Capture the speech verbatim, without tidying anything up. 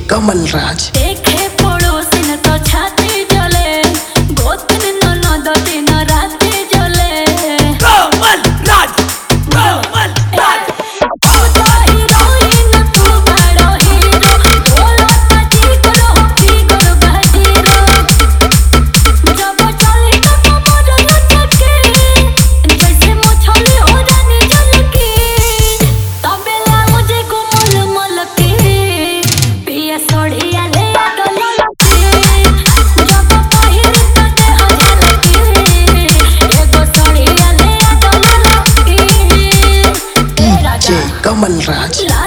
कमल राज। देखे पड़ोसी न तो छाती जले, गोतन न न दोती न राती जले। कमल राज, कमल राज। तू तो हीरोइन तू बड़ो हीरो, बोलो ताजी करो फिगर बजीरो। जब चली तो कमर लचके, जैसे मछली हो रानी झलकी। तबेला मुझे कोमल मलके, पिया सोड़िया ले आगो ललकी। जब पहिर तो देह झलकी, एगो सोड़िया ले आगो ललकी। डीजे कमल राज।